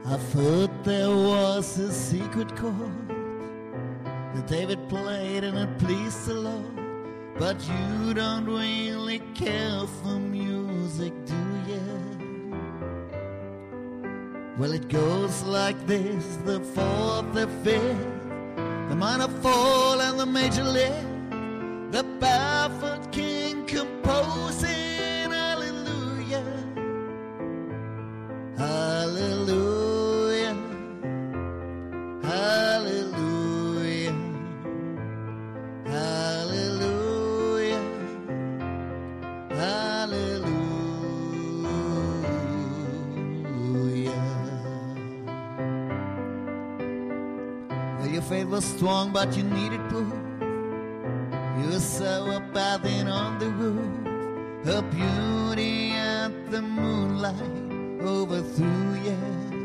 I've heard there was a secret chord that David played and it pleased the Lord. But you don't really care for music, do you? Well, it goes like this: the fourth, the fifth, the minor fall and the major lift, the barefoot king composing hallelujah, hallelujah, hallelujah, hallelujah, hallelujah. Well, your faith was strong, but you needed proof. You saw her bathing on the roof, her beauty at the moonlight overthrew you.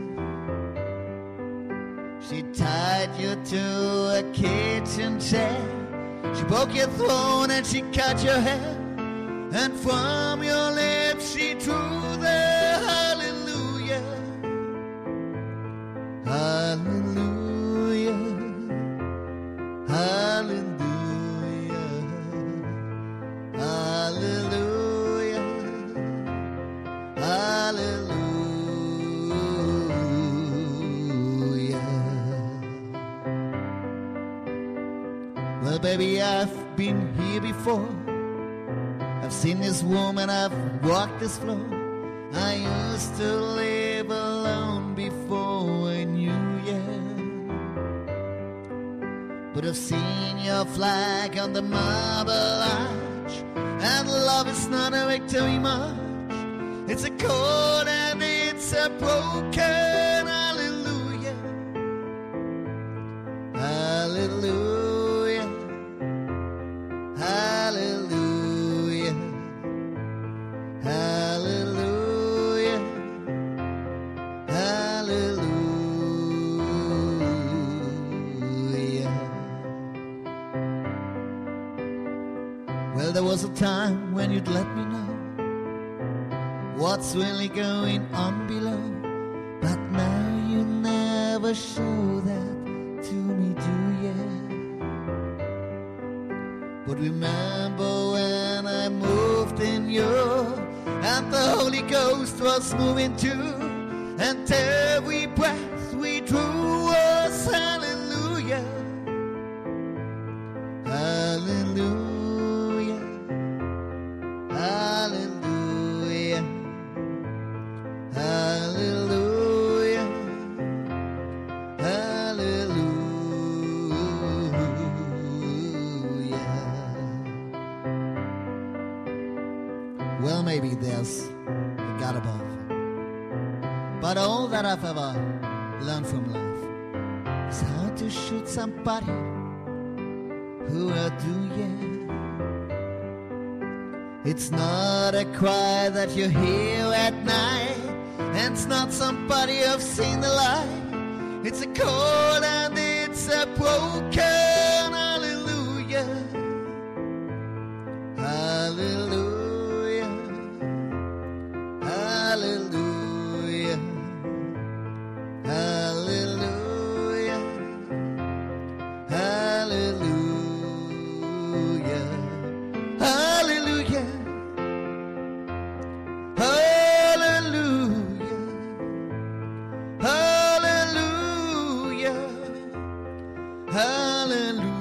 She tied you to a kitchen chair, she broke your throne and she cut your hair, and from your lips she drew the hallelujah, hallelujah, hallelujah. Hallelujah, hallelujah. Well, baby, I've been here before. I've seen this woman, I've walked this floor. I used to live alone before I knew you. But I've seen your flag on the marble arch, and love is not a victory march. It's a chord and it's a broken hallelujah, hallelujah, hallelujah, hallelujah, hallelujah. Well, there was a time when you'd let me know what's really going on below, but now you never show that to me, do you? But remember when I moved in you, and the Holy Ghost was moving too, and every breath we drew was hallelujah, hallelujah, hallelujah, hallelujah, hallelujah. Well, maybe there's a God above, but all that I've ever learned from life is how to shoot somebody who outdo you. It's not a cry that you hear at night, and it's not somebody who've seen the light. It's a chord and it's a broken hallelujah, hallelujah, hallelujah, hallelujah, hallelujah, hallelujah, hallelujah, hallelujah, hallelujah.